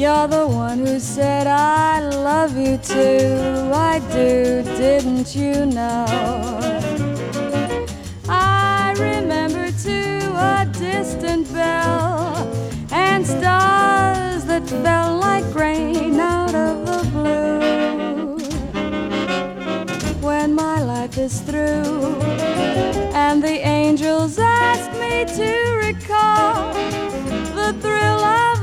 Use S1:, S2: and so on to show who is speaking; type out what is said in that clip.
S1: You're the one who said I love you too. I do, didn't you know? I remember too a distant bell and stars that fell like rain out of the blue. When my life is through and the angels ask me to recall the thrill of